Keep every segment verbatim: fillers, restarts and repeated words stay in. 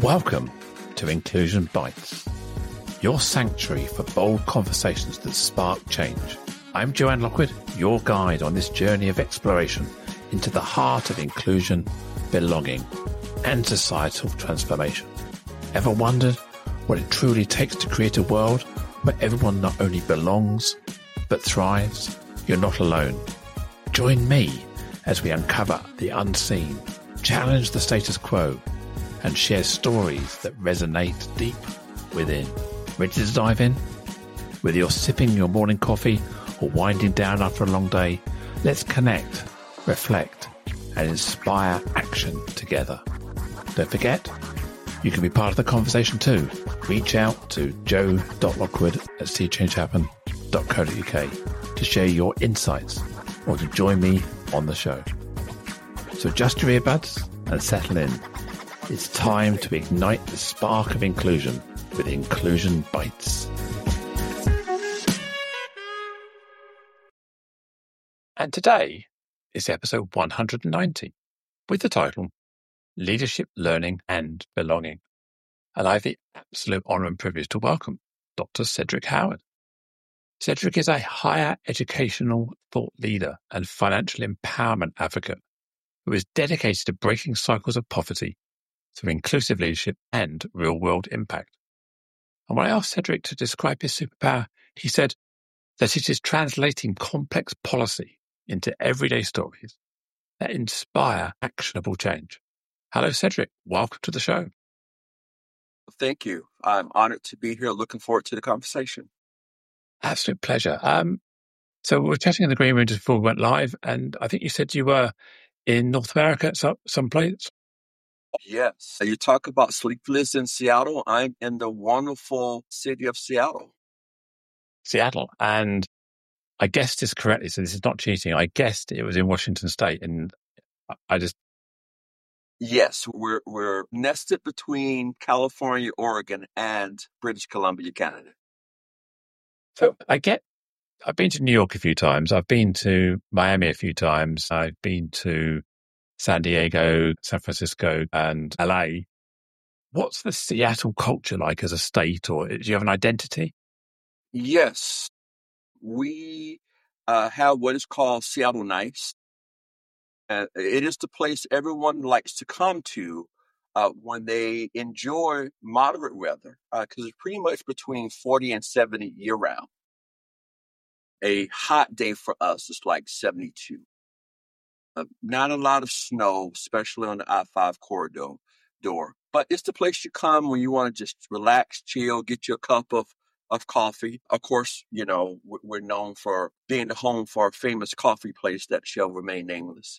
Welcome to Inclusion Bites, your sanctuary for bold conversations that spark change. I'm Joanne Lockwood, your guide on this journey of exploration into the heart of inclusion, belonging, and societal transformation. Ever wondered what it truly takes to create a world where everyone not only belongs, but thrives? You're not alone. Join me as we uncover the unseen, challenge the status quo, and share stories that resonate deep within. Ready to dive in? Whether you're sipping your morning coffee or winding down after a long day, let's connect, reflect, and inspire action together. Don't forget, you can be part of the conversation too. Reach out to joe.lockwood at see change happen dot co dot uk to share your insights or to join me on the show. So adjust your earbuds and settle in. It's time to ignite the spark of inclusion with Inclusion Bites. And today is episode one hundred ninety with the title Leadership, Learning and Belonging. And I have the absolute honour and privilege to welcome Doctor Cedric Howard. Cedric is a higher educational thought leader and financial empowerment advocate who is dedicated to breaking cycles of poverty through inclusive leadership and real-world impact. And when I asked Cedric to describe his superpower, he said that it is translating complex policy into everyday stories that inspire actionable change. Hello, Cedric. Welcome to the show. Thank you. I'm honored to be here. Looking forward to the conversation. Absolute pleasure. Um, so we were chatting in the green room just before we went live, and I think you said you were in North America at some, some place. Yes. You talk about sleepless in Seattle. I'm in the wonderful city of Seattle. Seattle. And I guessed this correctly, so this is not cheating. I guessed it was in Washington State, and I just... Yes, we're we're nested between California, Oregon, and British Columbia, Canada. So I get, I've been to New York a few times. I've been to Miami a few times. I've been to San Diego, San Francisco, and L A. What's the Seattle culture like as a state, or do you have an identity? Yes, we uh, have what is called Seattle Nice. Uh, it is the place everyone likes to come to uh, when they enjoy moderate weather, because uh, it's pretty much between forty and seventy year round. A hot day for us is like seventy-two. Uh, not a lot of snow, especially on the I five corridor. Door, but it's the place you come when you want to just relax, chill, get you a cup of, of coffee. Of course, you know, we're known for being the home for a famous coffee place that shall remain nameless.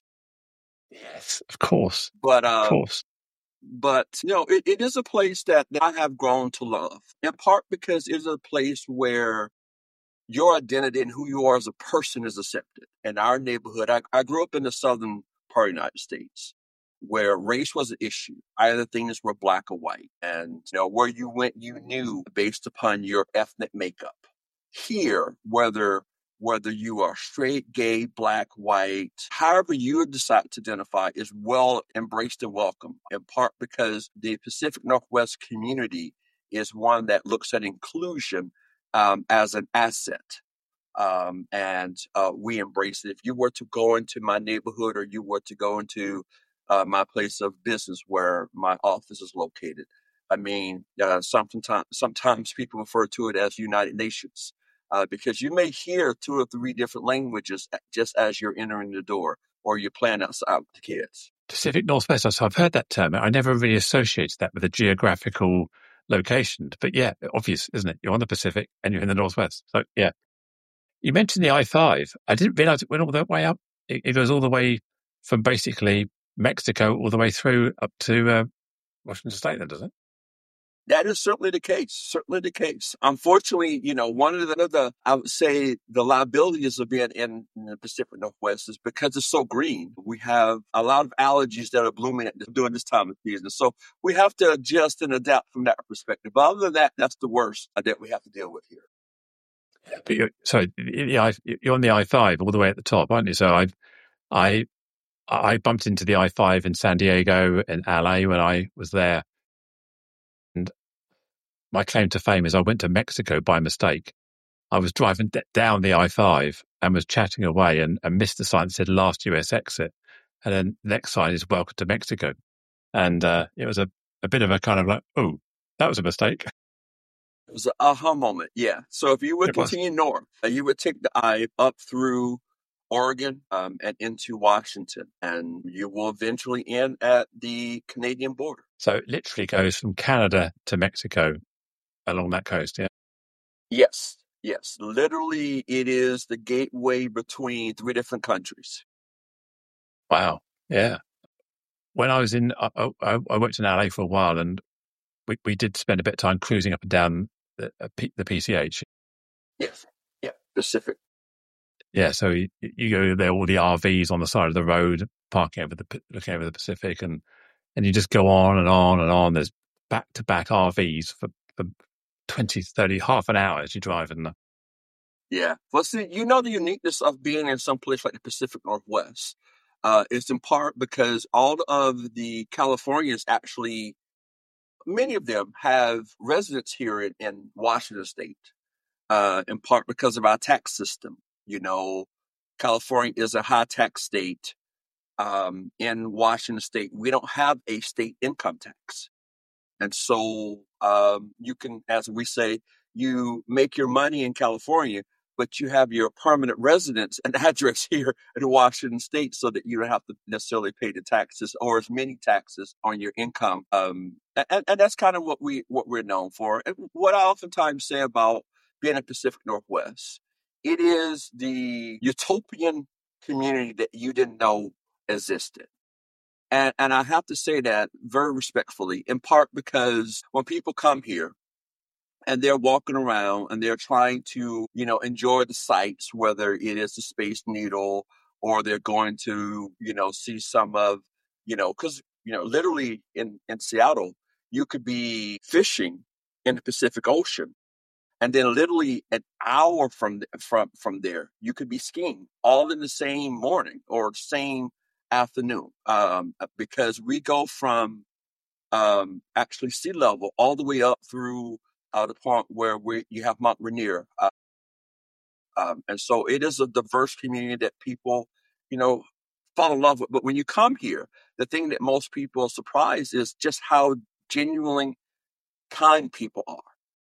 Yes, of course. But, uh, of course. But, you know, it, it is a place that I have grown to love, in part because it is a place where your identity and who you are as a person is accepted. In our neighborhood, I, I grew up in the southern part of the United States, where race was an issue. Either things were black or white. And, you know, where you went, you knew based upon your ethnic makeup. Here, whether whether you are straight, gay, black, white, however you decide to identify is well embraced and welcome, in part because the Pacific Northwest community is one that looks at inclusion um, as an asset. Um, and uh, we embrace it. If you were to go into my neighborhood or you were to go into uh, my place of business where my office is located, I mean, uh, sometimes, sometimes people refer to it as United Nations uh, because you may hear two or three different languages just as you're entering the door or you're playing outside with the kids. Pacific Northwest, so I've heard that term. I never really associated that with a geographical location. But yeah, obvious, isn't it? You're on the Pacific and you're in the Northwest. So yeah. You mentioned the I five. I didn't realize it went all that way up. It, it goes all the way from basically Mexico all the way through up to uh, Washington State then, does it? That is certainly the case, certainly the case. Unfortunately, you know, one of the, the I would say, the liabilities of being in, in the Pacific Northwest is because it's so green. We have a lot of allergies that are blooming at, during this time of season. So we have to adjust and adapt from that perspective. But other than that, that's the worst that we have to deal with here. But you're, sorry, you're on the I five all the way at the top, aren't you? So I, I, I bumped into the I five in San Diego and L A when I was there. my claim to fame is I went to Mexico by mistake. I was driving d- down the I five and was chatting away and, and missed the sign that said last U S exit. And then the next sign is welcome to Mexico. And uh, it was a, a bit of a kind of like, oh, that was a mistake. It was an aha moment, yeah. So if you would It was. continue north, uh, you would take the I up through Oregon um, and into Washington, and you will eventually end at the Canadian border. So it literally goes from Canada to Mexico along that coast, yeah? Yes, yes. Literally, it is the gateway between three different countries. Wow, yeah. When I was in, I, I, I worked in L A for a while, and we, we did spend a bit of time cruising up and down the, uh, P, the P C H. Yes, yeah, Pacific. Yeah, so you, you go there, all the R Vs on the side of the road, parking over the, looking over the Pacific, and, and you just go on and on and on. There's back-to-back R Vs for, for twenty, thirty, half an hour as you drive in. Yeah. Well, see, you know, the uniqueness of being in some place like the Pacific Northwest uh, is in part because all of the Californians actually, many of them have residence here in, in Washington State, uh, in part because of our tax system. You know, California is a high tax state. Um, in Washington State, we don't have a state income tax. And so um, you can, as we say, you make your money in California, but you have your permanent residence and address here in Washington State so that you don't have to necessarily pay the taxes or as many taxes on your income. Um, and, and that's kind of what we what we're known for. And what I oftentimes say about being in Pacific Northwest, it is the utopian community that you didn't know existed. And, and I have to say that very respectfully, in part because when people come here and they're walking around and they're trying to, you know, enjoy the sights, whether it is the Space Needle or they're going to, you know, see some of, you know, because, you know, literally in, in Seattle, you could be fishing in the Pacific Ocean. And then literally an hour from from from there, you could be skiing all in the same morning or same afternoon. Um, because we go from um, actually sea level all the way up through uh, the point where we you have Mount Rainier. Uh, um, and so it is a diverse community that people, you know, fall in love with. But when you come here, the thing that most people are surprised is just how genuinely kind people are.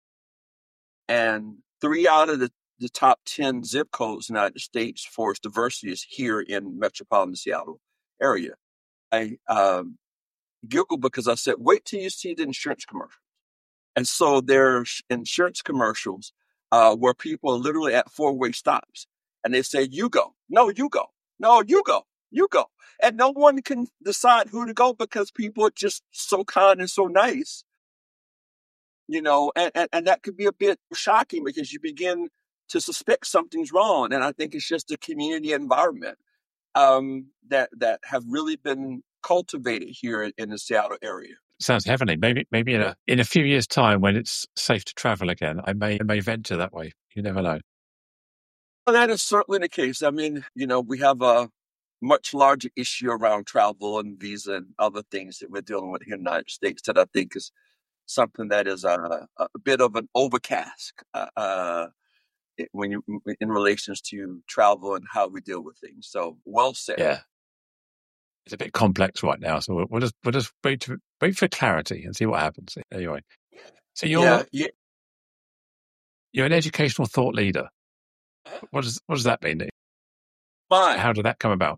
And three out of the, the top ten zip codes in the United States for its diversity is here in metropolitan Seattle area. I um, giggled because I said, wait till you see the insurance commercials. And so there's insurance commercials uh, where people are literally at four-way stops. And they say, you go. No, you go. No, you go. You go. And no one can decide who to go because people are just so kind and so nice. You know, and, and, and that could be a bit shocking because you begin to suspect something's wrong. And I think it's just a community environment um, that that have really been cultivated here in, in the Seattle area. Sounds heavenly. Maybe, maybe in a in a few years' time, when it's safe to travel again, I may I may venture that way. You never know. Well, that is certainly the case. I mean, you know, we have a much larger issue around travel and visa and other things that we're dealing with here in the United States that I think is something that is a, a bit of an overcast uh, uh, when you in relations to travel and how we deal with things. So, well said. Yeah, it's a bit complex right now, so we'll, we'll just we'll just wait to, wait for clarity and see what happens. Anyway, so you're Yeah, yeah. you're an educational thought leader. What does what does that mean? Fine. How did that come about?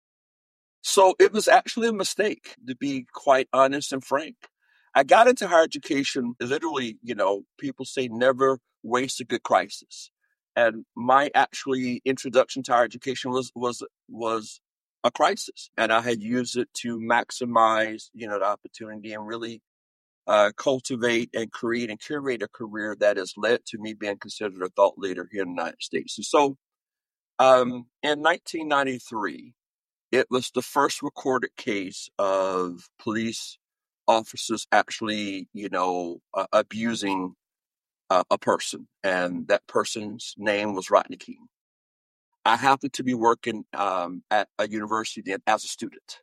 So it was actually a mistake, to be quite honest and frank. I got into higher education, literally, you know, people say never waste a good crisis. And my actually introduction to higher education was was was a crisis. And I had used it to maximize, you know, the opportunity and really uh, cultivate and create and curate a career that has led to me being considered a thought leader here in the United States. And so um, in nineteen ninety-three, it was the first recorded case of police officers actually, you know, uh, abusing uh, a person, and that person's name was Rodney King. I happened to be working um, at a university then as a student,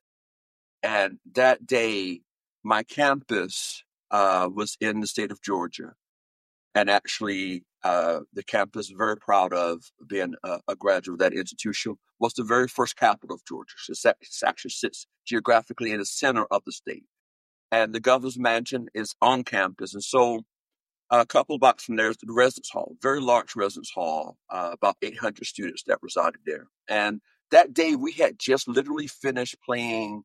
and that day, my campus uh, was in the state of Georgia, and actually uh, the campus is very proud of being a, a graduate of that institution, was the very first capital of Georgia. It actually sits geographically in the center of the state. And the governor's mansion is on campus. And so a couple of blocks from there is the residence hall, very large residence hall, uh, about eight hundred students that resided there. And that day we had just literally finished playing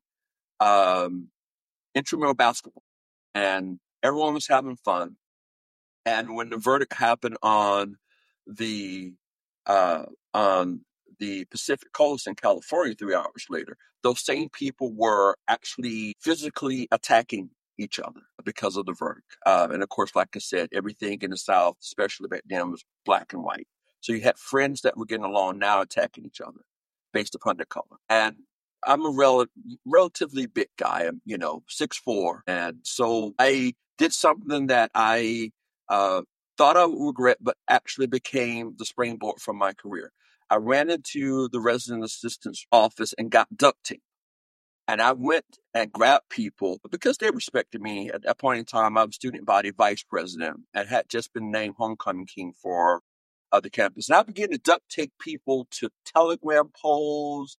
um, intramural basketball, and everyone was having fun. And when the verdict happened on the uh, on the Pacific Coast in California three hours later, those same people were actually physically attacking each other because of the verdict. Uh, and of course, like I said, everything in the South, especially back then, was black and white. So you had friends that were getting along now attacking each other based upon their color. And I'm a rel- relatively big guy. I'm, you know, six foot four. And so I did something that I uh, thought I would regret, but actually became the springboard for my career. I ran into the resident assistant's office and got duct tape. And I went and grabbed people because they respected me. At that point in time, I was student body vice president and had just been named homecoming king for uh, the campus. And I began to duct tape people to telegram poles,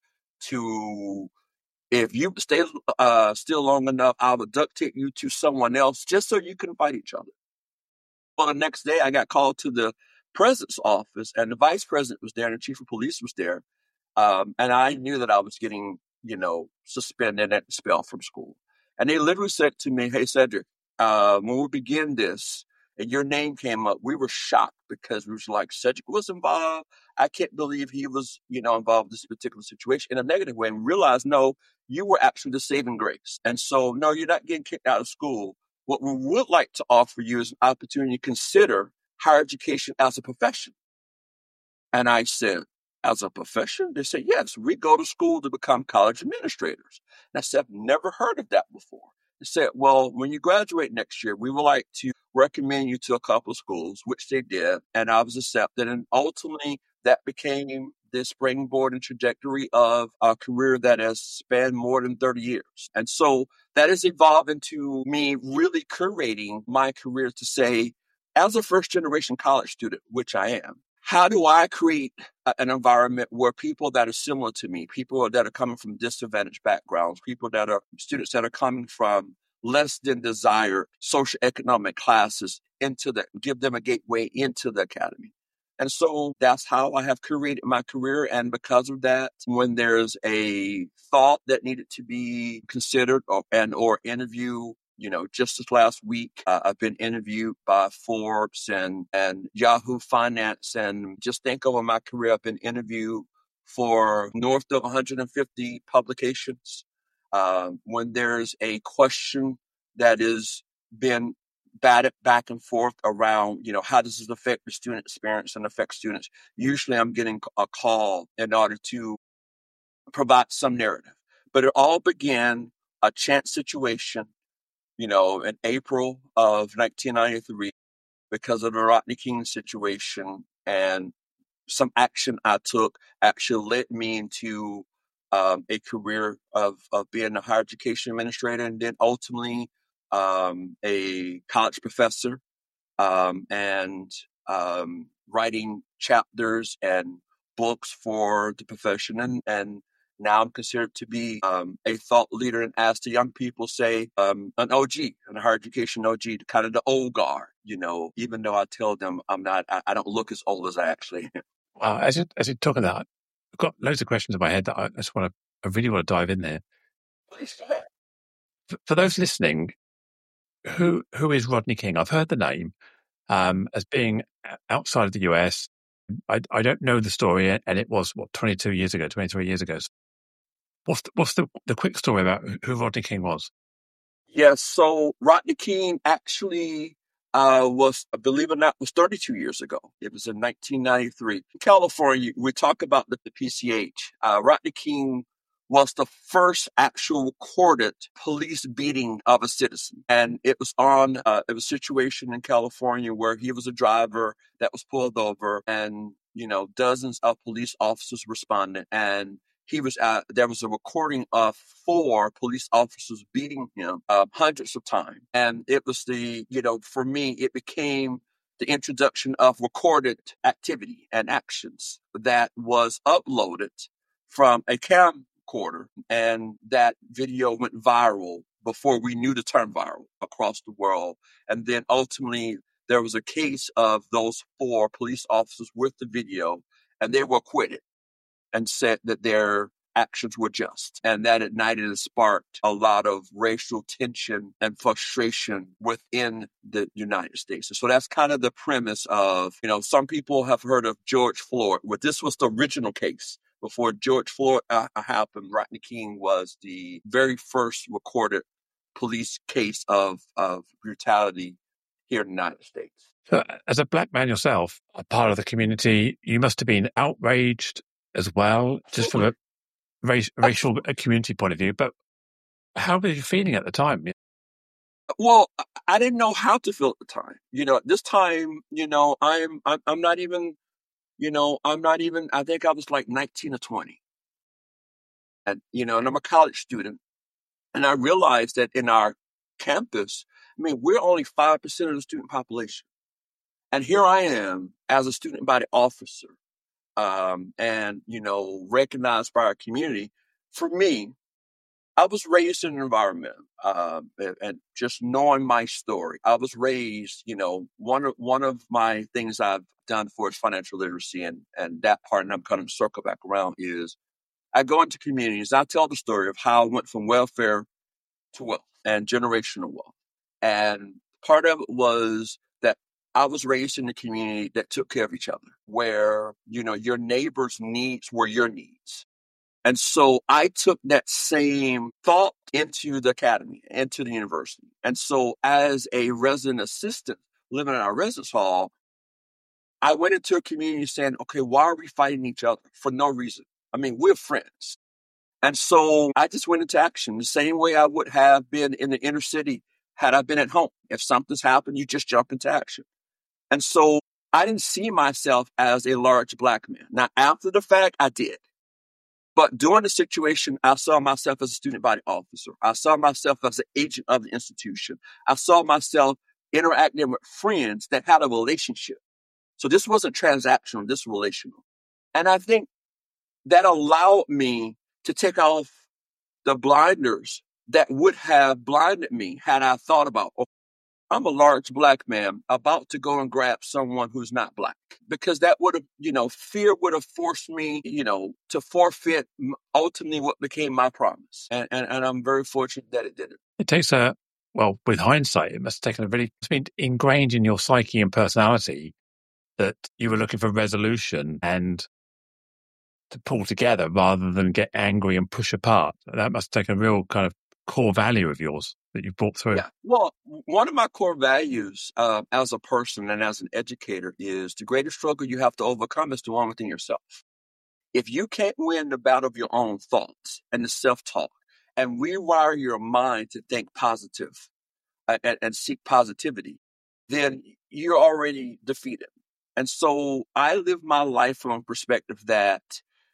to if you stay uh, still long enough, I would duct tape you to someone else just so you can fight each other. Well, the next day I got called to the president's office, and the vice president was there and the chief of police was there. Um, and I knew that I was getting, you know, suspended and expelled from school. And they literally said to me, "Hey, Cedric, uh, when we begin this and your name came up, we were shocked because we was like, Cedric was involved. I can't believe he was, you know, involved in this particular situation in a negative way." And realized, no, you were actually the saving grace. And so, no, you're not getting kicked out of school. What we would like to offer you is an opportunity to consider higher education as a profession. And I said, as a profession? They said, yes, we go to school to become college administrators. And I said, I've never heard of that before. They said, well, when you graduate next year, we would like to recommend you to a couple of schools, which they did. And I was accepted. And ultimately, that became the springboard and trajectory of a career that has spanned more than thirty years. And so that has evolved into me really curating my career to say, as a first generation college student, which I am, how do I create a, an environment where people that are similar to me, people that are coming from disadvantaged backgrounds, people that are students that are coming from less than desired socioeconomic classes into the, give them a gateway into the academy. And so that's how I have curated my career. And because of that, when there's a thought that needed to be considered or, and or interview, you know, just this last week, uh, I've been interviewed by Forbes and, and Yahoo Finance. And just think over my career, I've been interviewed for north of one hundred fifty publications. Um, when there's a question that is been batted back and forth around, you know, how does this affect the student experience and affect students? Usually I'm getting a call in order to provide some narrative. But it all began a chance situation, you know, in April of nineteen ninety-three because of the Rodney King situation, and some action I took actually led me into um, a career of, of being a higher education administrator and then ultimately um, a college professor um, and um, writing chapters and books for the profession. And, and now I'm considered to be um, a thought leader, and as the young people say, um, an O G, an higher education O G, kind of the old guard, you know, even though I tell them I'm not, I, I don't look as old as I actually am. Wow, as you as you talk of that, I've got loads of questions in my head that I just want to, I really want to dive in there. Please go ahead. For, for those listening, who who is Rodney King? I've heard the name um, as being outside of the U S. I, I don't know the story, and it was what twenty-two years ago, twenty-three years ago. What's the, what's the the quick story about who Rodney King was? Yes, so Rodney King actually uh, was, believe it or not, was thirty-two years ago. It was in nineteen ninety-three. In California, we talk about the, the P C H. Uh, Rodney King was the first actual recorded police beating of a citizen. And it was on, uh, it was a situation in California where he was a driver that was pulled over, and, you know, dozens of police officers responded. And he was at, there was a recording of four police officers beating him uh, hundreds of times. And it was the, you know, for me, it became the introduction of recorded activity and actions that was uploaded from a camcorder, and that video went viral before we knew the term viral across the world. And then ultimately, there was a case of those four police officers with the video, and they were acquitted and said that their actions were just. And that ignited and sparked a lot of racial tension and frustration within the United States. And so that's kind of the premise of, you know, some people have heard of George Floyd. Well, this was the original case. Before George Floyd uh, happened, Rodney King was the very first recorded police case of, of brutality here in the United States. So, as a black man yourself, a part of the community, you must have been outraged as well, just from a race, racial community point of view. But how were you feeling at the time? Well, I didn't know how to feel at the time. You know, at this time, you know, I'm, I'm, I'm not even, you know, I'm not even, I think I was like nineteen or twenty. And, you know, and I'm a college student. And I realized that in our campus, I mean, we're only five percent of the student population. And here I am as a student body officer, um, and, you know, recognized by our community. For me, I was raised in an environment, um, and, and just knowing my story. I was raised, you know, one of one of my things I've done for is financial literacy, and and that part, and I'm kind of circle back around, is I go into communities. I tell the story of how I went from welfare to wealth and generational wealth, and part of it was that I was raised in a community that took care of each other, where, you know, your neighbors' needs were your needs. And so I took that same thought into the academy, into the university. And so as a resident assistant living in our residence hall, I went into a community saying, okay, why are we fighting each other for no reason? I mean, we're friends. And so I just went into action the same way I would have been in the inner city had I been at home. If something's happened, you just jump into action. And so I didn't see myself as a large black man. Now, after the fact, I did. But during the situation, I saw myself as a student body officer. I saw myself as an agent of the institution. I saw myself interacting with friends that had a relationship. So this wasn't transactional, this was relational. And I think that allowed me to take off the blinders that would have blinded me had I thought about, oh, I'm a large black man about to go and grab someone who's not black, because that would have, you know, fear would have forced me, you know, to forfeit ultimately what became my promise. And, and, and I'm very fortunate that it didn't. It takes a, well, with hindsight, it must have taken a really, it's been ingrained in your psyche and personality that you were looking for resolution and to pull together rather than get angry and push apart. That must take a real kind of core value of yours that you brought through. Yeah. Well, one of my core values uh, as a person and as an educator is the greatest struggle you have to overcome is the one within yourself. If you can't win the battle of your own thoughts and the self-talk and rewire your mind to think positive uh, and, and seek positivity, then you're already defeated. And so I live my life from a perspective that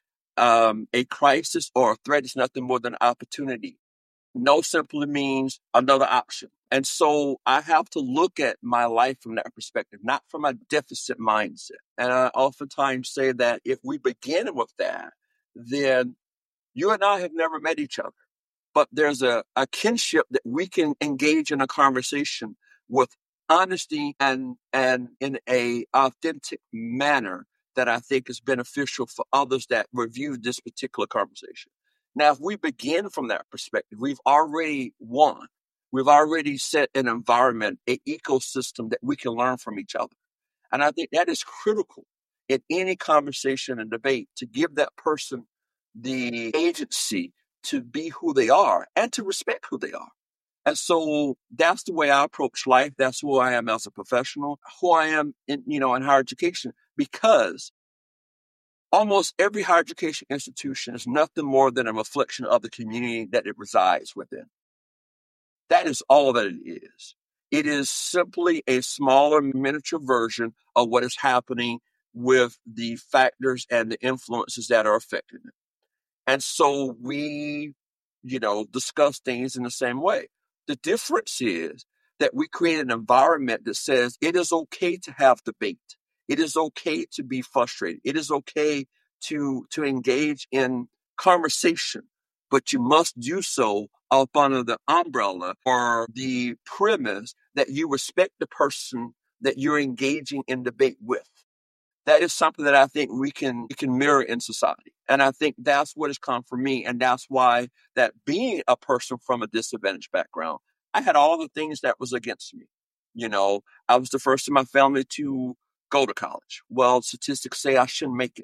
um, a crisis or a threat is nothing more than an opportunity. No simply means another option. And so I have to look at my life from that perspective, not from a deficit mindset. And I oftentimes say that if we begin with that, then you and I have never met each other. But there's a, a kinship that we can engage in a conversation with honesty and and in a authentic manner that I think is beneficial for others that review this particular conversation. Now, if we begin from that perspective, we've already won. We've already set an environment, an ecosystem that we can learn from each other. And I think that is critical in any conversation and debate, to give that person the agency to be who they are and to respect who they are. And so that's the way I approach life. That's who I am as a professional, who I am in, you know, in higher education, because almost every higher education institution is nothing more than a reflection of the community that it resides within. That is all that it is. It is simply a smaller miniature version of what is happening with the factors and the influences that are affecting it. And so we, you know, discuss things in the same way. The difference is that we create an environment that says it is okay to have debate. It is okay to be frustrated. It is okay to, to engage in conversation, but you must do so up under the umbrella or the premise that you respect the person that you're engaging in debate with. That is something that I think we can we can mirror in society. And I think that's what has come for me. And that's why that being a person from a disadvantaged background, I had all the things that was against me. You know, I was the first in my family to go to college. Well, statistics say I shouldn't make it.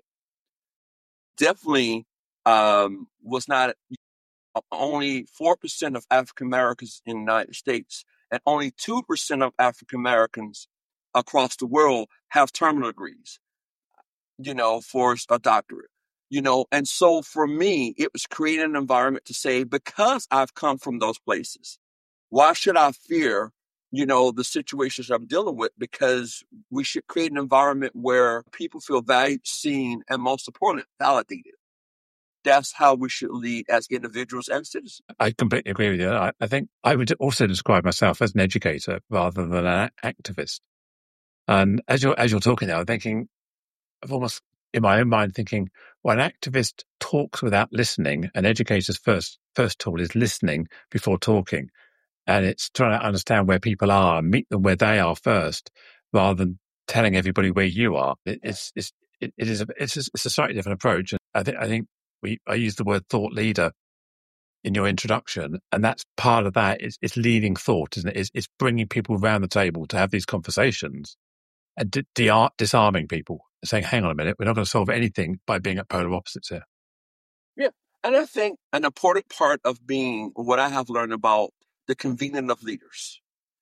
Definitely um, was not only four percent of African Americans in the United States and only two percent of African Americans across the world have terminal degrees, you know, for a doctorate, you know. And so for me, it was creating an environment to say, because I've come from those places, why should I fear, you know, the situations I'm dealing with? Because we should create an environment where people feel valued, seen, and most importantly, validated. That's how we should lead as individuals and citizens. I completely agree with you. I, I think I would also describe myself as an educator rather than an activist. And as you're, as you're talking now, I'm thinking, I've almost in my own mind thinking, well, an activist talks without listening. An educator's first first tool is listening before talking. And it's trying to understand where people are, meet them where they are first, rather than telling everybody where you are. It, it's, it's, it, it is a, it's, a, it's a slightly different approach. And I think, I think we, I use the word thought leader in your introduction, and that's part of that. It's, it's leading thought, isn't it? It's, it's bringing people around the table to have these conversations and de- de- disarming people, saying, hang on a minute, we're not going to solve anything by being at polar opposites here. Yeah. And I think an important part of being what I have learned about the convening of leaders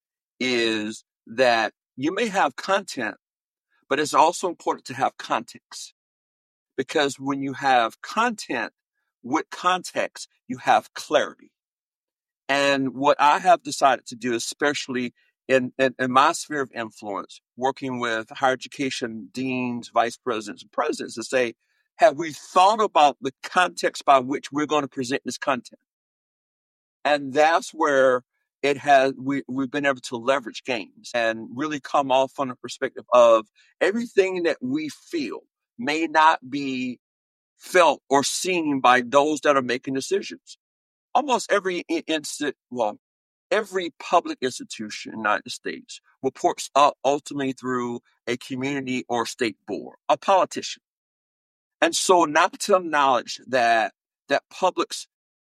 is that you may have content, but it's also important to have context. Because when you have content with context, you have clarity. And what I have decided to do, especially in, in, in my sphere of influence, working with higher education deans, vice presidents, and presidents, to say, have we thought about the context by which we're going to present this content? And that's where it has we, we've been able to leverage games and really come off from the perspective of everything that we feel may not be felt or seen by those that are making decisions. Almost every instant, well, every public institution in the United States reports up ultimately through a community or state board, a politician. And so not to acknowledge that that public's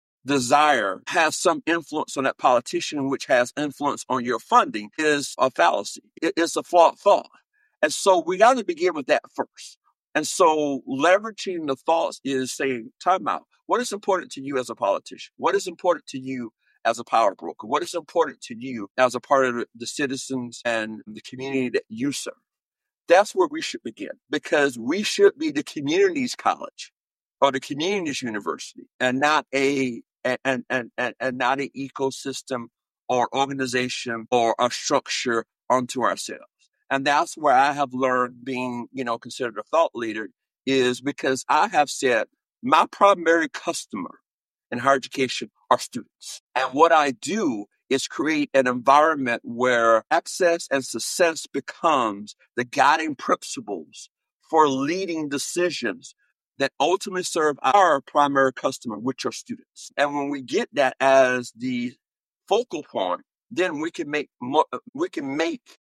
desire has some influence on that politician, which has influence on your funding, is a fallacy. It is a flawed thought. And so we got to begin with that first. And so leveraging the thoughts is saying, time out. What is important to you as a politician? What is important to you as a power broker? What is important to you as a part of the citizens and the community that you serve? That's where we should begin, because we should be the community's college or the community's university, and not a and and and, and not an ecosystem or organization or a structure unto ourselves. And that's where I have learned, being, you know, considered a thought leader, is because I have said my primary customer in higher education are students. And what I do is create an environment where access and success becomes the guiding principles for leading decisions that ultimately serve our primary customer, which are students. And when we get that as the focal point, then we can make more, we can make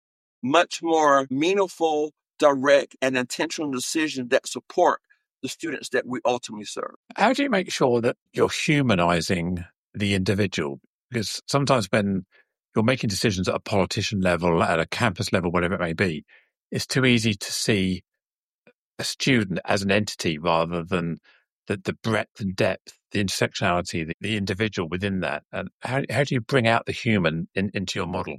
much more meaningful, direct, and intentional decisions that support the students that we ultimately serve. How do you make sure that you're humanizing the individual? Because sometimes when you're making decisions at a politician level, at a campus level, whatever it may be, it's too easy to see a student as an entity rather than the, the breadth and depth, the intersectionality, the, the individual within that. And how, how do you bring out the human in, into your model?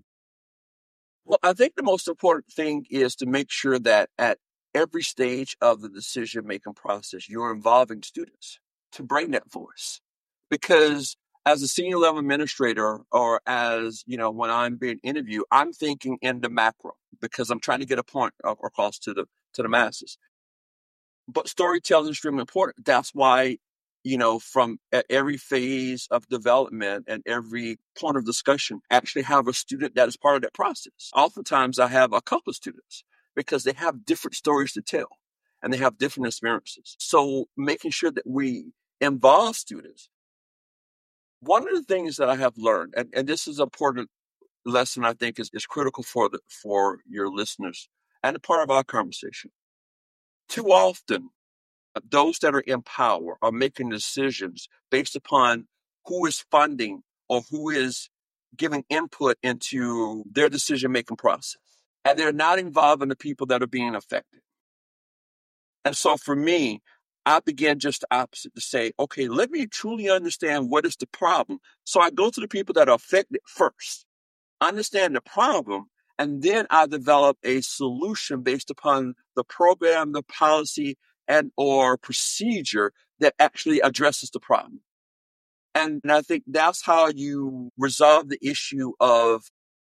Well, I think the most important thing is to make sure that at every stage of the decision-making process, you're involving students to bring that voice. Because as a senior level administrator, or as, you know, when I'm being interviewed, I'm thinking in the macro because I'm trying to get a point across to the to the masses. But storytelling is extremely important. That's why you know, from at every phase of development and every point of discussion, actually have a student that is part of that process. Oftentimes I have a couple of students because they have different stories to tell and they have different experiences. So making sure that we involve students. One of the things that I have learned, and, and this is an important lesson I think is, is critical for the, for your listeners and a part of our conversation. Too often, those that are in power are making decisions based upon who is funding or who is giving input into their decision-making process. And they're not involving the people that are being affected. And so for me, I began just the opposite to say, okay, let me truly understand what is the problem. So I go to the people that are affected first, understand the problem, and then I develop a solution based upon the program, the policy, and or procedure that actually addresses the problem. And, and I think that's how you resolve the issue of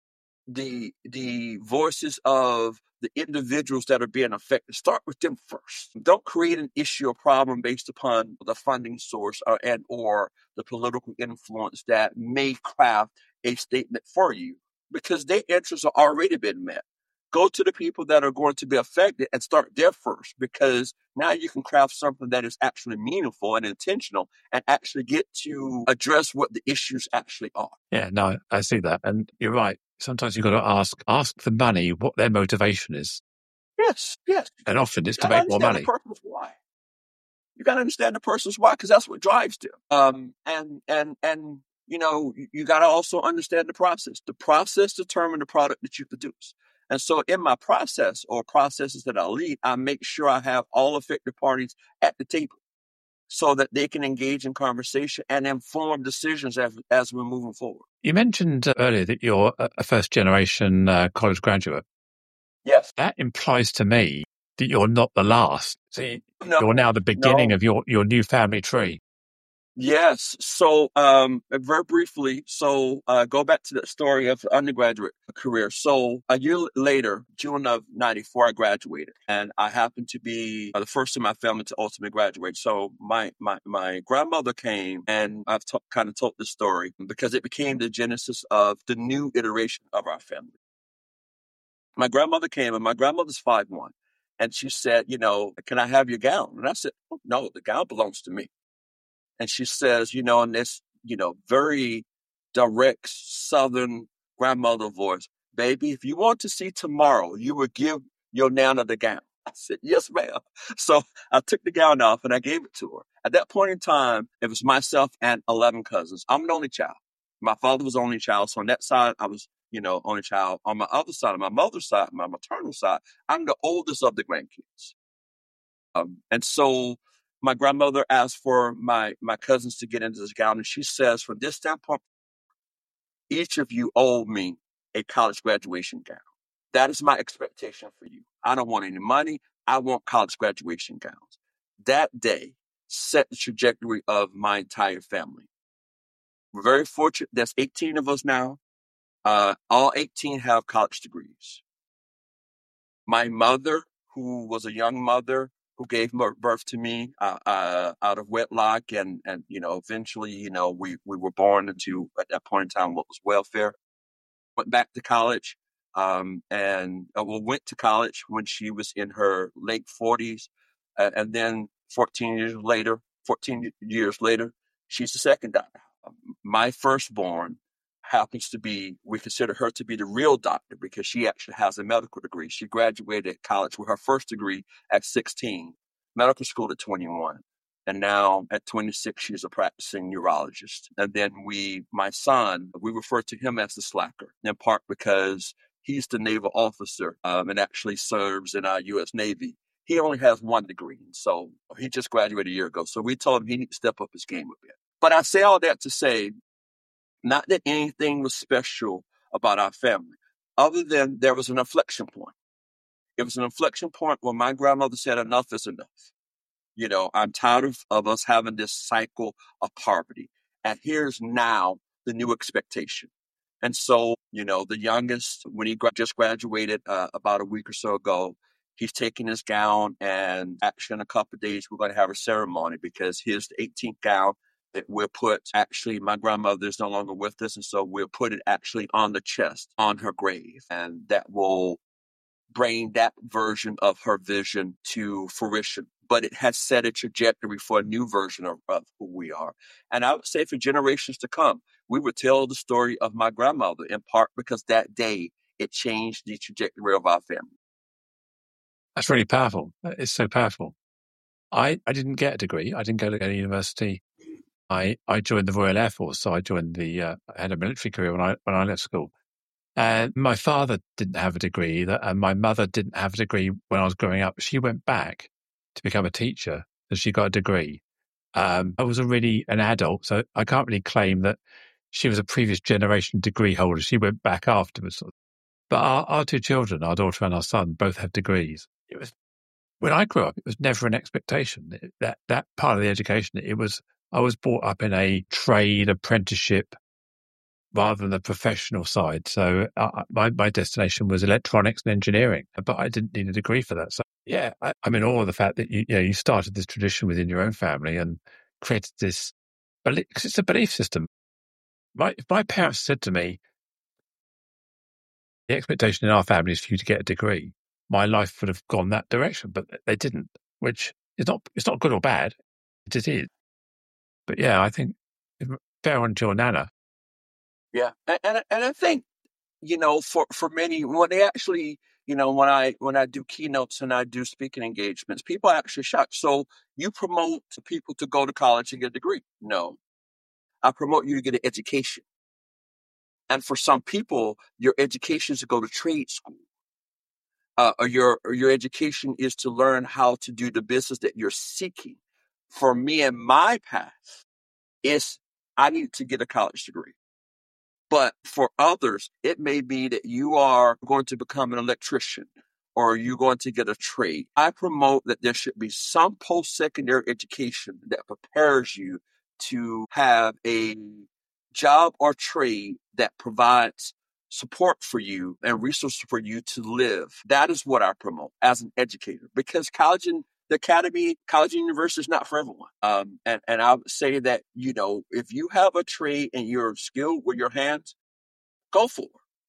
the the voices of the individuals that are being affected. Start with them first. Don't create an issue or problem based upon the funding source or and or the political influence that may craft a statement for you, because their interests are already been met. Go to the people that are going to be affected and start there first, because now you can craft something that is actually meaningful and intentional and actually get to address what the issues actually are. Yeah, no, I see that. And you're right. Sometimes you've got to ask ask the money what their motivation is. Yes, yes. And often it's You to gotta make more understand money. the person's why. You gotta understand the person's why, because that's what drives them. Um, and and and you know, you, you gotta also understand the process. The process determines the product that you produce. And so in my process or processes that I lead, I make sure I have all affected parties at the table so that they can engage in conversation and inform decisions as, as we're moving forward. You mentioned uh, earlier that you're a first generation uh, college graduate. Yes. That implies to me that you're not the last. See, No, you're now the beginning no. of your, your new family tree. Yes. So, um, very briefly, so uh, go back to the story of the undergraduate career. So, a year later, June of ninety-four, I graduated, and I happened to be uh, the first in my family to ultimately graduate. So, my my my grandmother came, and I've t- kind of told this story because it became the genesis of the new iteration of our family. My grandmother came, and my grandmother's five one, and she said, "You know, can I have your gown?" And I said, oh, "No, the gown belongs to me." And she says, you know, in this, you know, very direct Southern grandmother voice, "Baby, if you want to see tomorrow, you will give your Nana the gown." I said, "Yes, ma'am." So I took the gown off and I gave it to her. At that point in time, it was myself and eleven cousins. I'm an only child. My father was only child. So on that side, I was, you know, only child. On my other side, on my mother's side, my maternal side, I'm the oldest of the grandkids. Um, and so my grandmother asked for my, my cousins to get into this gown. And she says, from this standpoint, each of you owe me a college graduation gown. That is my expectation for you. I don't want any money. I want college graduation gowns. That day set the trajectory of my entire family. We're very fortunate. There's eighteen of us now. Uh, all eighteen have college degrees. My mother, who was a young mother, who gave birth to me uh, uh, out of wedlock, and and you know, eventually, you know, we we were born into, at that point in time, what was welfare. Went back to college, um, and uh, well, went to college when she was in her late forties, uh, and then fourteen years later, fourteen years later, she's the second doctor. My firstborn happens to be, we consider her to be the real doctor because she actually has a medical degree. She graduated college with her first degree at sixteen, medical school at twenty-one. And now at twenty-six, she's a practicing neurologist. And then we, my son, we refer to him as the slacker, in part because he's the naval officer um, and actually serves in our U S Navy. He only has one degree. So he just graduated a year ago. So we told him he needs to step up his game a bit. But I say all that to say, not that anything was special about our family, other than there was an inflection point. It was an inflection point where my grandmother said, enough is enough. You know, I'm tired of, of us having this cycle of poverty. And here's now the new expectation. And so, you know, the youngest, when he gra- just graduated uh, about a week or so ago, He's taking his gown, and actually in a couple of days, we're going to have a ceremony because here's the eighteenth gown that we'll put. Actually, my grandmother is no longer with us, and so we'll put it actually on the chest, on her grave, and that will bring that version of her vision to fruition. But it has set a trajectory for a new version of, of who we are. And I would say for generations to come, we would tell the story of my grandmother, in part because that day it changed the trajectory of our family. That's really powerful. It's so powerful. I, I didn't get a degree. I didn't go to university. I, I joined the Royal Air Force, so I joined the uh, I had a military career when I when I left school. And my father didn't have a degree either, and my mother didn't have a degree when I was growing up. She went back to become a teacher, and she got a degree. Um, I was already an adult, so I can't really claim that she was a previous generation degree holder. She went back afterwards. But our, our two children, our daughter and our son, both have degrees. It was when I grew up, it was never an expectation. That that part of the education, it was I was brought up in a trade apprenticeship rather than the professional side. So uh, my, my destination was electronics and engineering, but I didn't need a degree for that. So yeah, I, I'm in awe of the fact that you, you know, you started this tradition within your own family and created this, because it's a belief system. My, if my parents said to me, the expectation in our family is for you to get a degree, my life would have gone that direction, but they didn't, which is not, it's not good or bad. It is. But yeah, I think fair on to your nana. Yeah. And, and, and I think, you know, for, for many, when they actually, you know, when I when I do keynotes and I do speaking engagements, people are actually shocked. So you promote people to go to college and get a degree? No. I promote you to get an education. And for some people, your education is to go to trade school. Uh, or your or your education is to learn how to do the business that you're seeking. For me and my path, is I need to get a college degree. But for others, it may be that you are going to become an electrician or you're going to get a trade. I promote that there should be some post-secondary education that prepares you to have a job or trade that provides support for you and resources for you to live. That is what I promote as an educator, because college and the academy, college and university is not for everyone. Um, and, and I would say that, you know, if you have a trade and you're skilled with your hands, go for it.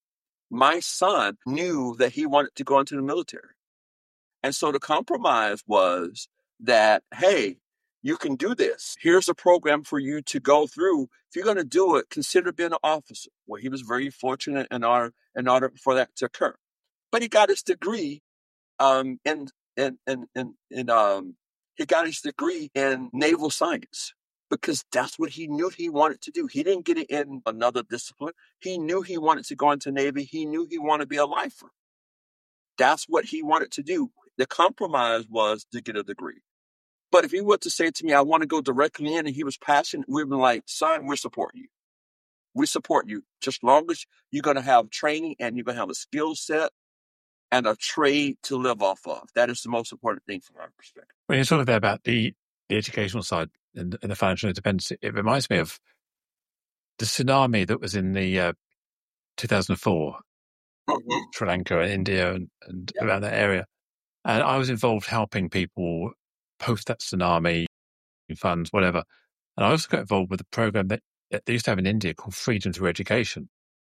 My son knew that he wanted to go into the military. And so the compromise was that, hey, you can do this. Here's a program for you to go through. If you're going to do it, consider being an officer. Well, he was very fortunate in order, in order for that to occur. But he got his degree um, in, in, in, in, in um, he got his degree in naval science because that's what he knew he wanted to do. He didn't get it in another discipline. He knew he wanted to go into Navy. He knew he wanted to be a lifer. That's what he wanted to do. The compromise was to get a degree. But if he were to say to me, I want to go directly in, and he was passionate, we'd be like, son, we're supporting you. We support you. Just long as you're going to have training and you're going to have a skill set and a trade to live off of. That is the most important thing from our perspective. When you're talking there about the, the educational side and, and the financial independence, it reminds me of the tsunami that was in the uh, two thousand four, mm-hmm. Sri Lanka and India and, and yep. around that area. And I was involved helping people post that tsunami, funds, whatever. And I also got involved with a program that, that they used to have in India called Freedom Through Education.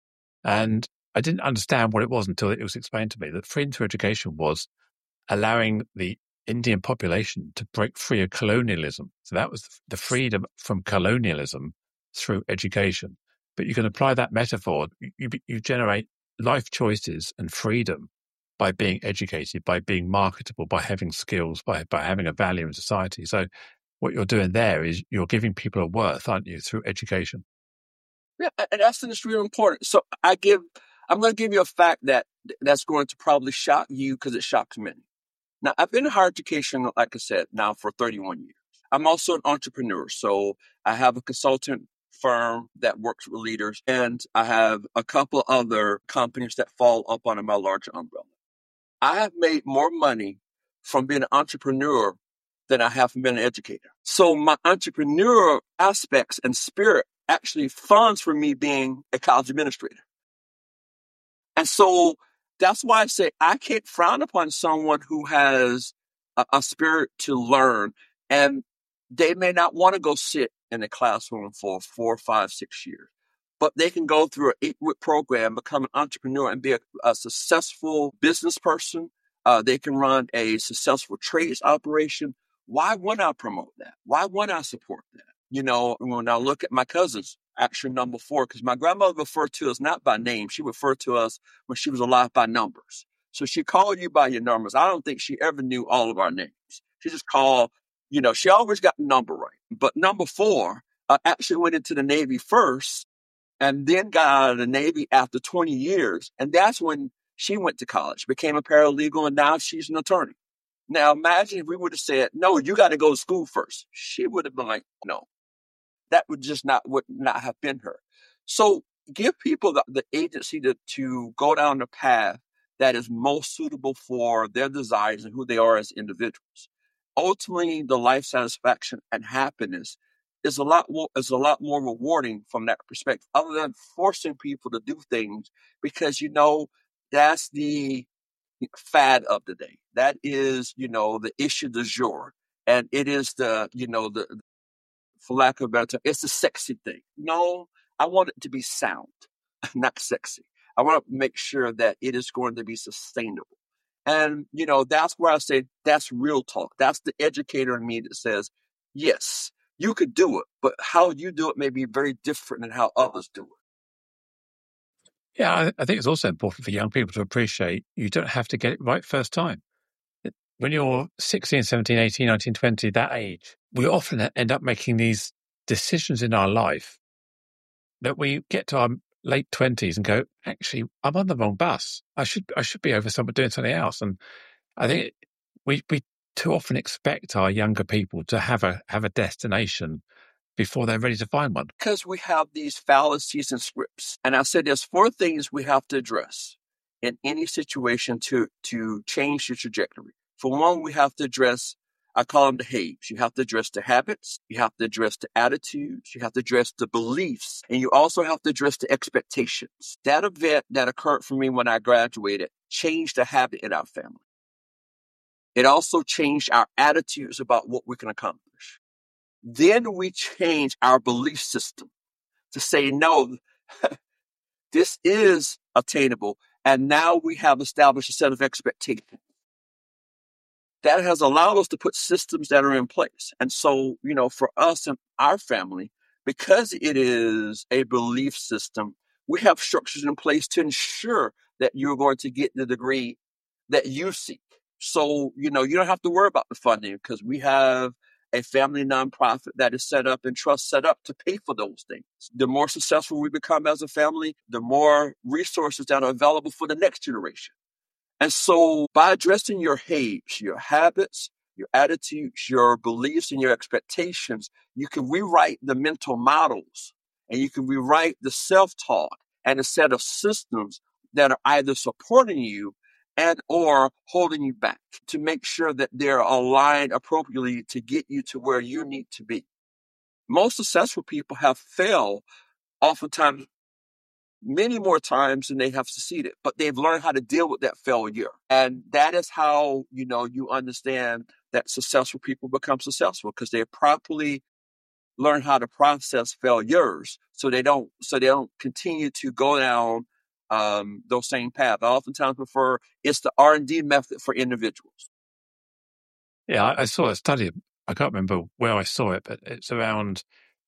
And I didn't understand what it was until it was explained to me that freedom through education was allowing the Indian population to break free of colonialism. So that was the freedom from colonialism through education. But you can apply that metaphor. You, you generate life choices and freedom by being educated, by being marketable, by having skills, by, by having a value in society. So what you're doing there is you're giving people a worth, aren't you, through education? Yeah, and that's just really important. So I give, I'm going to give you a fact that that's going to probably shock you because it shocks many. Now, I've been in higher education, like I said, now for thirty-one years. I'm also an entrepreneur. So I have a consultant firm that works with leaders, and I have a couple other companies that fall up under my larger umbrella. I have made more money from being an entrepreneur than I have from being an educator. So my entrepreneurial aspects and spirit actually funds for me being a college administrator. And so that's why I say I can't frown upon someone who has a, a spirit to learn, and they may not want to go sit in a classroom for four, five, six years, but they can go through an eight-week program, become an entrepreneur, and be a, a successful business person. Uh, they can run a successful trades operation. Why wouldn't I promote that? Why wouldn't I support that? You know, when I look at my cousins, actually number four, because my grandmother referred to us not by name. She referred to us when she was alive by numbers. So she called you by your numbers. I don't think she ever knew all of our names. She just called, you know, she always got the number right. But number four uh, actually went into the Navy first and then got out of the Navy after twenty years. And that's when she went to college, became a paralegal, and now she's an attorney. Now, imagine if we would have said, no, you got to go to school first. She would have been like, no, that would just not would not have been her. So give people the, the agency to, to go down the path that is most suitable for their desires and who they are as individuals. Ultimately, the life satisfaction and happiness is a lot more is a lot more rewarding from that perspective, other than forcing people to do things because you know that's the fad of the day. That is, you know, the issue du jour. And it is the, you know, the for lack of a better term, it's a sexy thing. No, I want it to be sound, not sexy. I want to make sure that it is going to be sustainable. And, you know, that's where I say that's real talk. That's the educator in me that says, yes, you could do it, but how you do it may be very different than how others do it. Yeah, I, I think it's also important for young people to appreciate you don't have to get it right first time. When you're sixteen, seventeen, eighteen, nineteen, twenty, that age, we often end up making these decisions in our life that we get to our late twenties and go, actually, I'm on the wrong bus. I should I should be over somewhere doing something else. And I think we we too often expect our younger people to have a have a destination before they're ready to find one. Because we have these fallacies and scripts. And I said there's four things we have to address in any situation to, to change the trajectory. For one, we have to address, I call them the haves. You have to address the habits. You have to address the attitudes. You have to address the beliefs. And you also have to address the expectations. That event that occurred for me when I graduated changed the habit in our family. It also changed our attitudes about what we can accomplish. Then we change our belief system to say, no, this is attainable. And now we have established a set of expectations. That has allowed us to put systems that are in place. And so, you know, for us and our family, because it is a belief system, we have structures in place to ensure that you're going to get the degree that you seek. So, you know, you don't have to worry about the funding because we have a family nonprofit that is set up and trust set up to pay for those things. The more successful we become as a family, the more resources that are available for the next generation. And so by addressing your haves, your habits, your attitudes, your beliefs, and your expectations, you can rewrite the mental models and you can rewrite the self-talk and a set of systems that are either supporting you and or holding you back to make sure that they're aligned appropriately to get you to where you need to be. Most successful people have failed oftentimes many more times than they have succeeded, but they've learned how to deal with that failure. And that is how, you know, you understand that successful people become successful because they properly learn how to process failures so they don't, so they don't continue to go down um, those same paths. I oftentimes prefer it's the R and D method for individuals. Yeah, I, I saw a study. I can't remember where I saw it, but it's around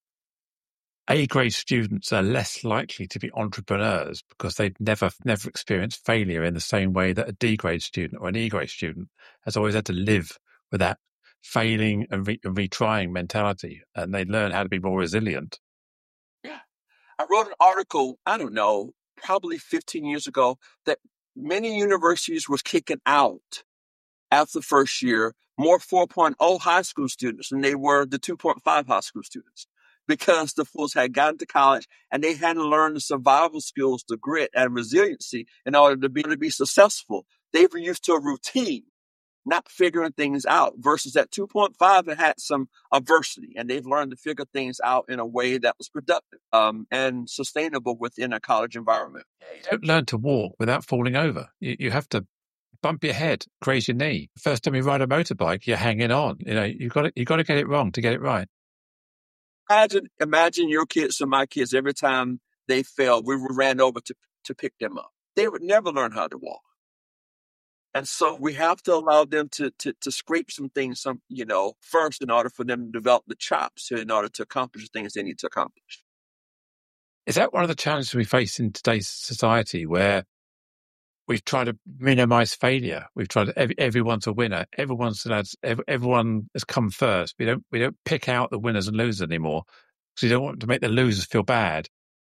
A-grade students are less likely to be entrepreneurs because they've never never experienced failure in the same way that a D-grade student or an E-grade student has always had to live with that failing and, re- and retrying mentality, and they learn how to be more resilient. Yeah. I wrote an article, I don't know, probably fifteen years ago, that many universities was kicking out after the first year more four point oh high school students than they were the two point five high school students because the fools had gotten to college and they hadn't learned the survival skills, the grit and resiliency in order to be, to be successful. They were used to a routine. not figuring things out, versus at two point five, it had some adversity and they've learned to figure things out in a way that was productive um, and sustainable within a college environment. You don't learn to walk without falling over. You, you have to bump your head, graze your knee. First time you ride a motorbike, you're hanging on. You know, you've got to, you've got to get it wrong to get it right. Imagine, imagine your kids and my kids, every time they fell, we ran over to, to pick them up. They would never learn how to walk. And so we have to allow them to, to, to scrape some things, some, you know, first in order for them to develop the chops in order to accomplish the things they need to accomplish. Is that one of the challenges we face in today's society, where we've tried to minimize failure? We've tried to, every, everyone's a winner. Everyone's every, everyone has come first. We don't we don't pick out the winners and losers anymore because we don't want to make the losers feel bad.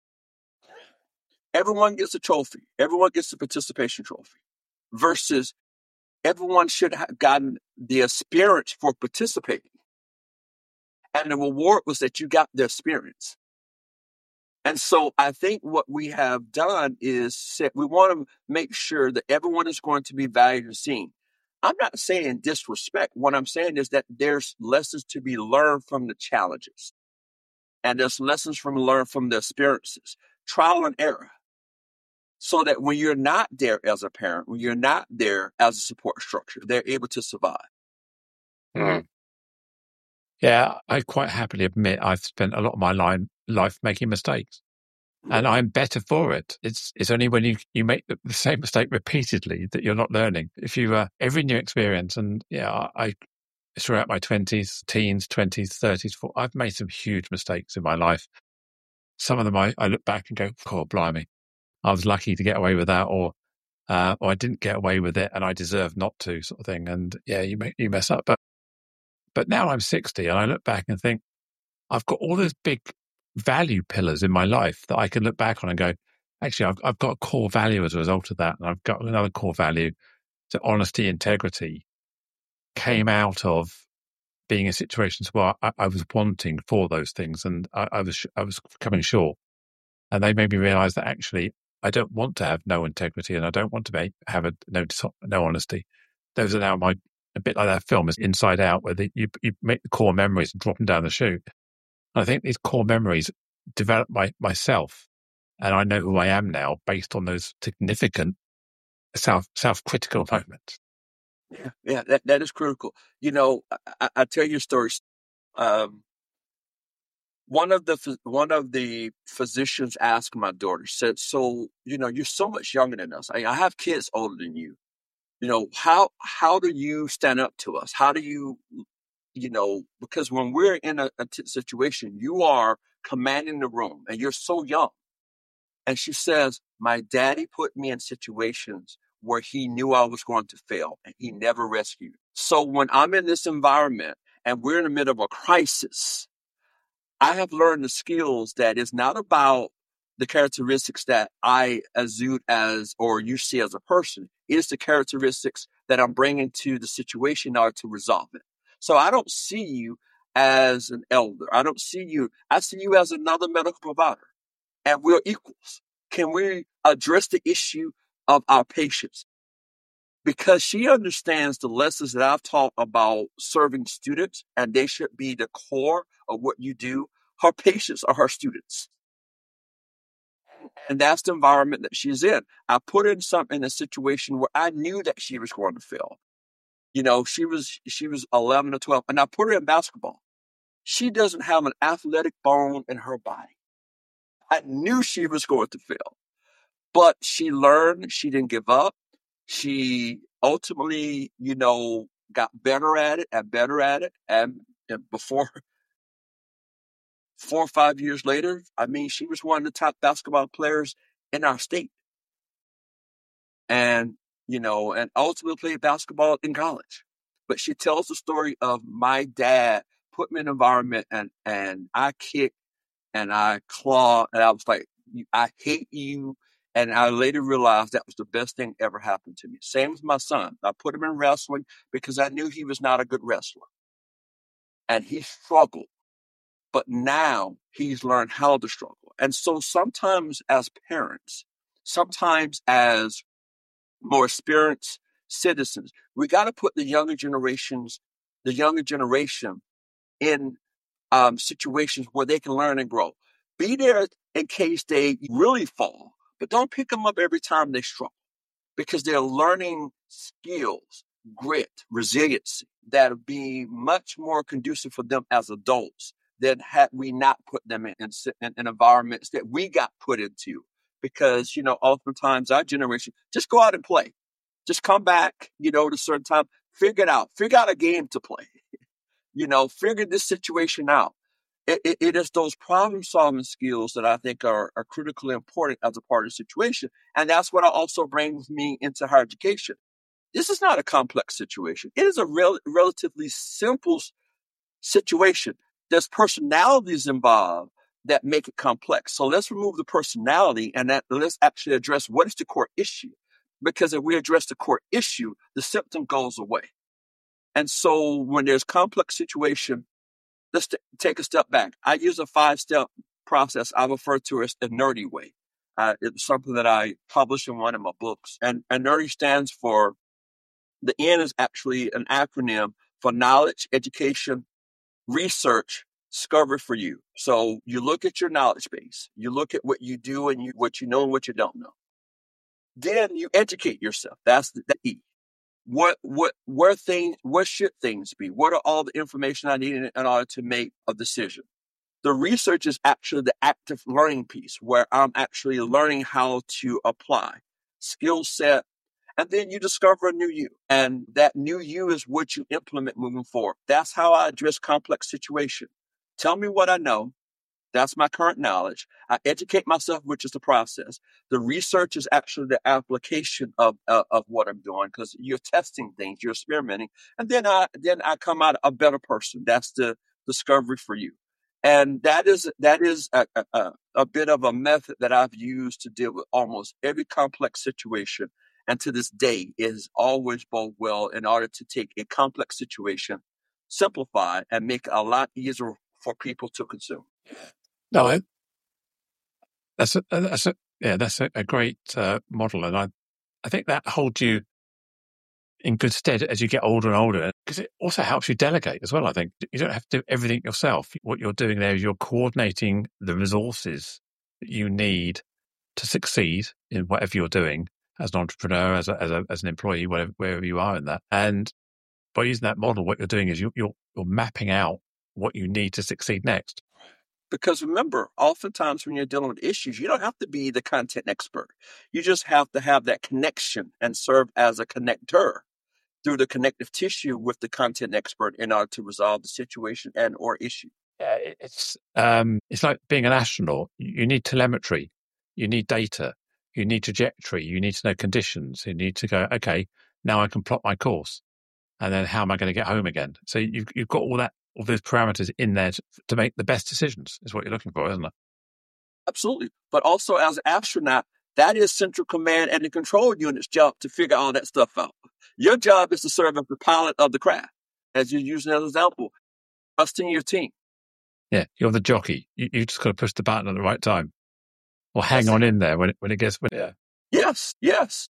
Everyone gets a trophy. Everyone gets a participation trophy. Versus everyone should have gotten the experience for participating. And the reward was that you got the experience. And so I think what we have done is set, we want to make sure that everyone is going to be valued and seen. I'm not saying disrespect. What I'm saying is that there's lessons to be learned from the challenges. And there's lessons from learned from the experiences, trial and error. So that when you're not there as a parent, when you're not there as a support structure, they're able to survive. Mm. Yeah, I quite happily admit I've spent a lot of my life, life making mistakes. And I'm better for it. It's it's only when you, you make the, the same mistake repeatedly that you're not learning. If you uh, every new experience, and yeah, I throughout my twenties, teens, twenties, thirties, I've made some huge mistakes in my life. Some of them I, I look back and go, "Oh, blimey, I was lucky to get away with that," or uh, or I didn't get away with it and I deserve not to, sort of thing. And yeah, you make, you mess up. But but now I'm sixty and I look back and think I've got all those big value pillars in my life that I can look back on and go, actually, I've, I've got a core value as a result of that. And I've got another core value. So honesty, integrity came out of being in situations where I, I was wanting for those things. And I, I was, I was coming short, and they made me realize that actually I don't want to have no integrity and I don't want to be, have a no, no honesty. Those are now my, a bit like that film is Inside Out, where the, you, you make the core memories and drop them down the chute. I think these core memories develop my, myself, and I know who I am now based on those significant self self critical moments. Yeah, yeah, that, that is critical. You know, I, I tell you a story. Um, one of the one of the physicians asked my daughter, said, "So, you know, you're so much younger than us. I, I have kids older than you. You know, how how do you stand up to us? How do you?" You know, because when we're in a, a t- situation, you are commanding the room and you're so young. And she says, my daddy put me in situations where he knew I was going to fail and he never rescued. So when I'm in this environment and we're in the middle of a crisis, I have learned the skills that it's not about the characteristics that I exude as or you see as a person. It's the characteristics that I'm bringing to the situation in order to resolve it. So I don't see you as an elder. I don't see you. I see you as another medical provider, and we're equals. Can we address the issue of our patients? Because she understands the lessons that I've taught about serving students, and they should be the core of what you do. Her patients are her students. And that's the environment that she's in. I put her in some in a situation where I knew that she was going to fail. You know, she was she was eleven or twelve, and I put her in basketball. She doesn't have an athletic bone in her body. I knew she was going to fail, but she learned. She didn't give up. She ultimately, you know, got better at it and better at it. And, and before four or five years later, I mean, she was one of the top basketball players in our state. And, you know, and ultimately played basketball in college. But she tells the story of my dad put me in an environment and, and I kicked and I clawed and I was like, I hate you. And I later realized that was the best thing ever happened to me. Same with my son. I put him in wrestling because I knew he was not a good wrestler. And he struggled. But now he's learned how to struggle. And so sometimes as parents, sometimes as more experienced citizens. We got to put the younger generations, the younger generation in um, situations where they can learn and grow. Be there in case they really fall, but don't pick them up every time they struggle, because they're learning skills, grit, resiliency that would be much more conducive for them as adults than had we not put them in, in, in environments that we got put into. Because, you know, oftentimes our generation, just go out and play. Just come back, you know, at a certain time, figure it out, figure out a game to play, you know, figure this situation out. It, it, it is those problem-solving skills that I think are, are critically important as a part of the situation. And that's what I also bring with me into higher education. This is not a complex situation. It is a rel- relatively simple situation. There's personalities involved that make it complex. So let's remove the personality and that, let's actually address what is the core issue. Because if we address the core issue, the symptom goes away. And so when there's complex situation, let's t- take a step back. I use a five-step process I refer to as the NERDY way. Uh, it's something that I published in one of my books. And, and NERDY stands for, the N is actually an acronym for knowledge, education, research, discovery for you. So you look at your knowledge base. You look at what you do and you, what you know and what you don't know. Then you educate yourself. That's the, the E. What, what, where things, what should things be? What are all the information I need in, in order to make a decision? The research is actually the active learning piece where I'm actually learning how to apply skill set. And then you discover a new you. And that new you is what you implement moving forward. That's how I address complex situations. Tell me what I know. That's my current knowledge. I educate myself, which is the process. The research is actually the application of uh, of what I'm doing, because you're testing things, you're experimenting, and then I then I come out a better person. That's the discovery for you, and that is that is a, a, a bit of a method that I've used to deal with almost every complex situation, and to this day it has always bode well in order to take a complex situation, simplify, and make it a lot easier for people to consume. No, I, that's a, that's a, yeah, that's a, a great uh, model, and I, I think that holds you in good stead as you get older and older, because it also helps you delegate as well. I think you don't have to do everything yourself. What you're doing there is you're coordinating the resources that you need to succeed in whatever you're doing as an entrepreneur, as a, as, a, as an employee, whatever, wherever you are in that. And by using that model, what you're doing is you, you're you're mapping out what you need to succeed next. Because remember, oftentimes when you're dealing with issues, you don't have to be the content expert. You just have to have that connection and serve as a connector through the connective tissue with the content expert in order to resolve the situation and or issue. Yeah, it's um, it's like being an astronaut. You need telemetry, you need data, you need trajectory, you need to know conditions. You need to go, okay, now I can plot my course, and then how am I going to get home again? So you've you've got all that. All those parameters in there to, to make the best decisions is what you're looking for, isn't it? Absolutely. But also as an astronaut, that is central command and the control unit's job to figure all that stuff out. Your job is to serve as the pilot of the craft, as you're using as an example, trusting your team. Yeah, you're the jockey. You, you just got to push the button at the right time, or hang That's on it. in there when it when it gets. Yeah. Yes, yes.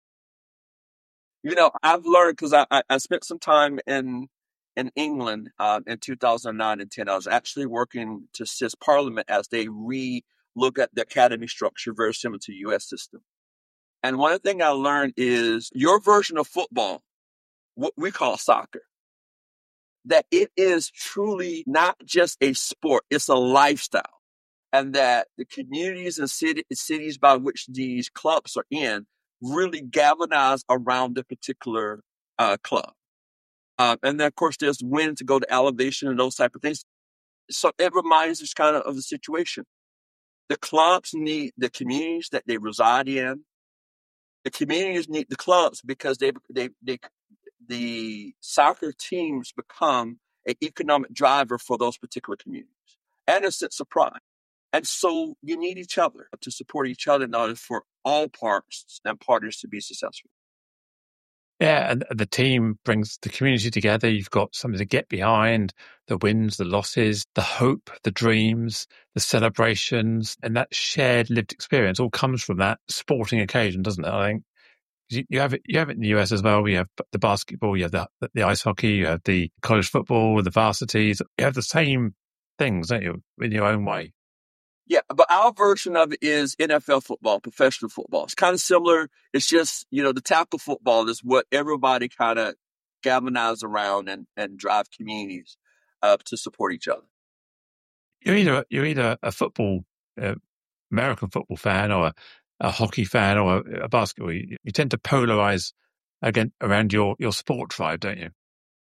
You know, I've learned because I, I, I spent some time in in England uh, in two thousand nine and ten. I was actually working to assist Parliament as they re-look at the academy structure, very similar to the U S system. And one thing I learned is your version of football, what we call soccer, that it is truly not just a sport, it's a lifestyle. And that the communities and city, cities by which these clubs are in really galvanize around the particular uh, club. Uh, and then, of course, there's when to go to elevation and those type of things. So it reminds us kind of of the situation. The clubs need the communities that they reside in. The communities need the clubs because they, they, they, the soccer teams become an economic driver for those particular communities and a sense of pride. And so you need each other to support each other in order for all parts and parties to be successful. Yeah, and the team brings the community together. You've got something to get behind, the wins, the losses, the hope, the dreams, the celebrations, and that shared lived experience all comes from that sporting occasion, doesn't it? I think You, you have it. You have it in the U S as well. You have the basketball. You have the the ice hockey. You have the college football. The varsities. You have the same things, don't you, in your own way? Yeah, but our version of it is N F L football, professional football. It's kind of similar. It's just, you know, the tackle football is what everybody kind of galvanize around and, and drive communities uh, to support each other. You're either you're either a football, uh, American football fan, or a, a hockey fan, or a, a basketball. You, you tend to polarize again around your, your sport tribe, don't you?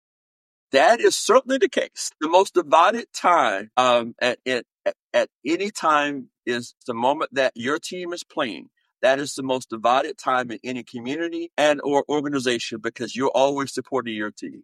That is certainly the case. The most divided time um, at, at at any time is the moment that your team is playing. That is the most divided time in any community and or organization because you're always supporting your team.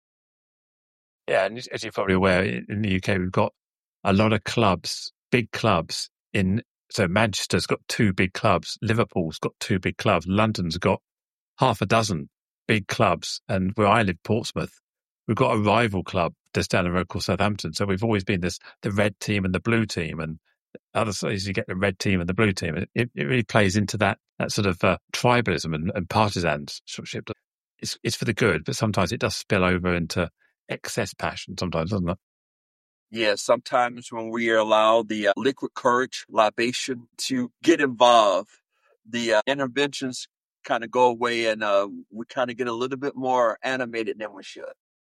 Yeah, and as you're probably aware, in the U K, we've got a lot of clubs, big clubs. In so Manchester's got two big clubs, Liverpool's got two big clubs, London's got half a dozen big clubs, and where I live, Portsmouth, we've got a rival club just down the road called Southampton. So we've always been this the red team and the blue team, and other cities you get the red team and the blue team. It, it really plays into that that sort of uh, tribalism and, and partisanship. It's it's for the good, but sometimes it does spill over into excess passion. Sometimes, doesn't it? Yeah, sometimes when we allow the uh, liquid courage, libation to get involved, the uh, interventions kind of go away and uh, we kind of get a little bit more animated than we should.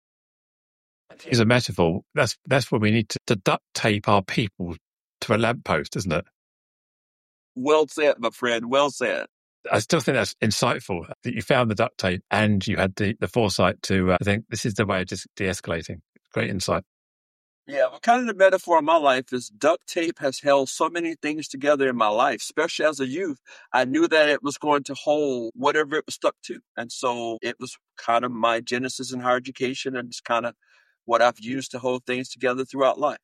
Use a metaphor. That's that's where we need to, to duct tape our people to a lamppost, isn't it? Well said, my friend. Well said. I still think that's insightful that you found the duct tape and you had the, the foresight to uh, think this is the way of just de-escalating. Great insight. Yeah, well, kind of the metaphor of my life is duct tape has held so many things together in my life, especially as a youth. I knew that it was going to hold whatever it was stuck to. And so it was kind of my genesis in higher education, and it's kind of what I've used to hold things together throughout life.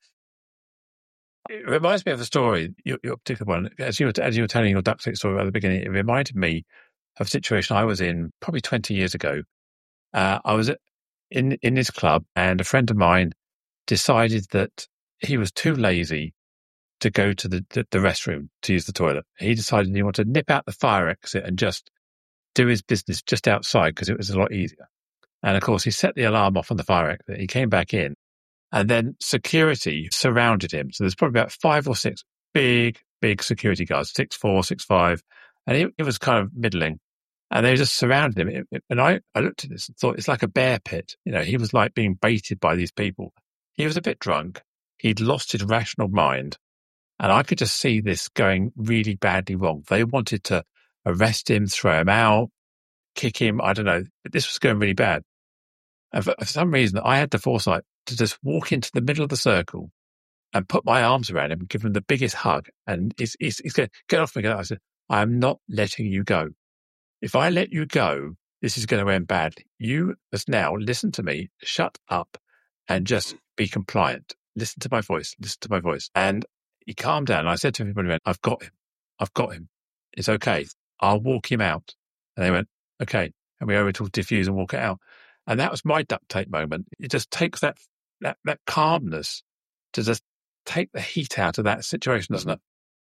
It reminds me of a story, your, your particular one. As you, were, as you were telling your duct tape story at the beginning, it reminded me of a situation I was in probably twenty years ago. Uh, I was in, in this club, and a friend of mine decided that he was too lazy to go to the, the, the restroom to use the toilet. He decided he wanted to nip out the fire exit and just do his business just outside because it was a lot easier. And of course, he set the alarm off on the fire exit. He came back in, and then security surrounded him. So there's probably about five or six big, big security guards, six four, six five, and he, he was kind of middling. And they just surrounded him. And I, I looked at this and thought, it's like a bear pit. You know, he was like being baited by these people. He was a bit drunk. He'd lost his rational mind. And I could just see this going really badly wrong. They wanted to arrest him, throw him out, kick him. I don't know. But this was going really bad. And for, for some reason, I had the foresight to just walk into the middle of the circle and put my arms around him and give him the biggest hug. And he's, he's, he's going to get off me. I said, I am not letting you go. If I let you go, this is going to end badly. You must now listen to me, shut up, and just be compliant. Listen to my voice. Listen to my voice. And he calmed down. I said to everybody, I've got him. I've got him. It's okay. I'll walk him out. And they went, okay. And we were able to diffuse and walk it out. And that was my duct tape moment. It just takes that that, that calmness to just take the heat out of that situation, doesn't it?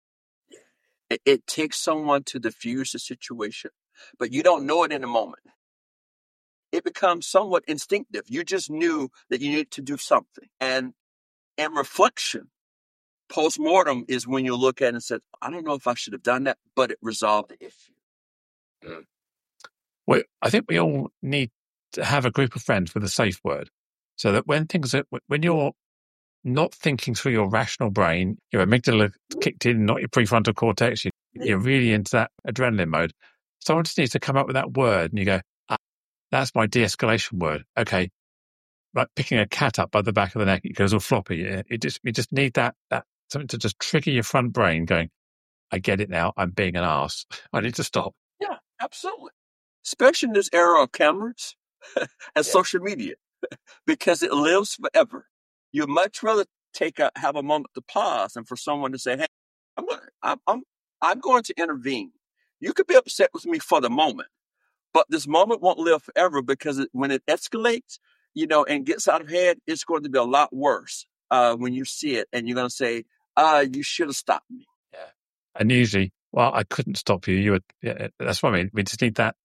It, it takes someone to diffuse the situation, but you don't know it in the moment. It becomes somewhat instinctive. You just knew that you needed to do something. And in reflection, post-mortem is when you look at it and say, I don't know if I should have done that, but it resolved the issue. Mm. Well, I think we all need to have a group of friends with a safe word so that when things are, when you're not thinking through your rational brain, your amygdala kicked in, not your prefrontal cortex, you, you're really into that adrenaline mode. Someone just needs to come up with that word and you go, ah, that's my de-escalation word. Okay. Like picking a cat up by the back of the neck, it goes all floppy. It just, you just need that, that something to just trigger your front brain going, I get it now. I'm being an arse. I need to stop. Yeah, absolutely. Especially in this era of cameras and yeah. social media, because it lives forever. You'd much rather take a, have a moment to pause and for someone to say, hey, I'm, I'm, I'm, I'm going to intervene. You could be upset with me for the moment, but this moment won't live forever because it, when it escalates, you know, and gets out of hand, it's going to be a lot worse uh, when you see it. And you're going to say, uh, you should have stopped me. Yeah. And usually, well, I couldn't stop you. You were, yeah, that's what I mean. We just need that,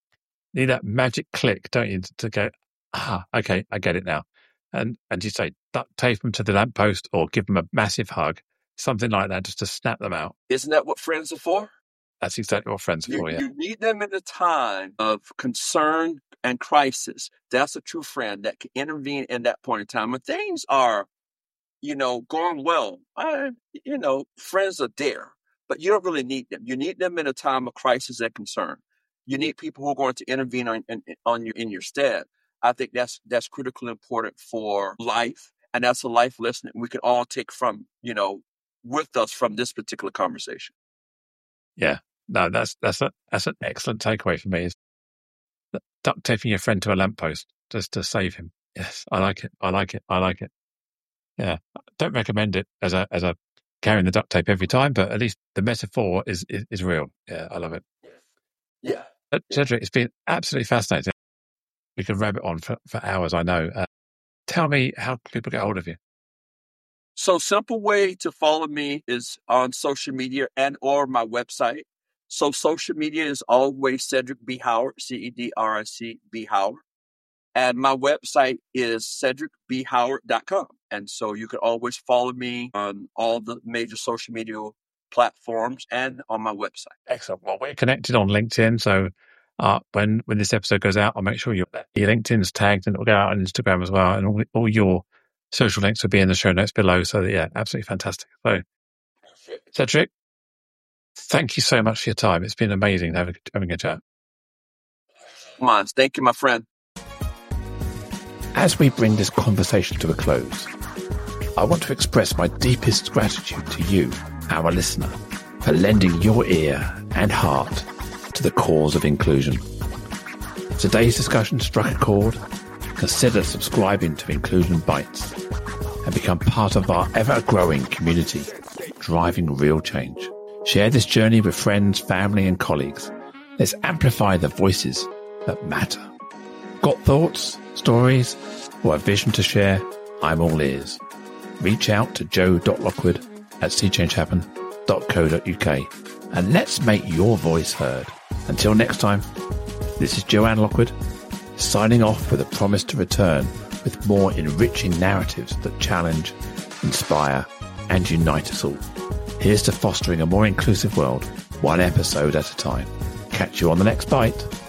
need that magic click, don't you, to go, ah, okay, I get it now. And and you say, duct tape them to the lamppost or give them a massive hug, something like that, just to snap them out. Isn't that what friends are for? That's exactly what friends are You, for, yeah. you need them in a time of concern and crisis. That's a true friend that can intervene in that point in time. When things are, you know, going well, I, you know, friends are there, but you don't really need them. You need them in a time of crisis and concern. You need people who are going to intervene on, in, on your, in your stead. I think that's that's critically important for life, and that's a life lesson we can all take from, you know, with us from this particular conversation. Yeah, no, that's that's a, that's an excellent takeaway for me. Is duct taping your friend to a lamppost just to save him. Yes, I like it. I like it. I like it. Yeah, don't recommend it as a as a carrying the duct tape every time, but at least the metaphor is is, is real. Yeah, I love it. Yeah, but Cedric, it's been absolutely fascinating. We could rabbit on for, for hours, I know. Uh, tell me how people get hold of you. So simple way to follow me is on social media and or my website. So social media is always Cedric B. Howard, C E D R I C B. Howard. And my website is cedric b howard dot com. And so you can always follow me on all the major social media platforms and on my website. Excellent. Well, we're connected on LinkedIn. So uh, when, when this episode goes out, I'll make sure your, your LinkedIn's tagged and it'll go out on Instagram as well. And all, all your social links will be in the show notes below. So that, yeah, absolutely fantastic. So Cedric, thank you so much for your time. It's been amazing having, having a chat. Come on. Thank you, my friend. As we bring this conversation to a close, I want to express my deepest gratitude to you, our listener, for lending your ear and heart to the cause of inclusion. If today's discussion struck a chord, consider subscribing to Inclusion Bites and become part of our ever-growing community, driving real change. Share this journey with friends, family, and colleagues. Let's amplify the voices that matter. Got thoughts, stories, or a vision to share? I'm all ears. Reach out to joe dot lockwood at see change happen dot co dot uk and let's make your voice heard. Until next time, this is Joanne Lockwood, signing off with a promise to return with more enriching narratives that challenge, inspire, and unite us all. Here's to fostering a more inclusive world, one episode at a time. Catch you on the next bite.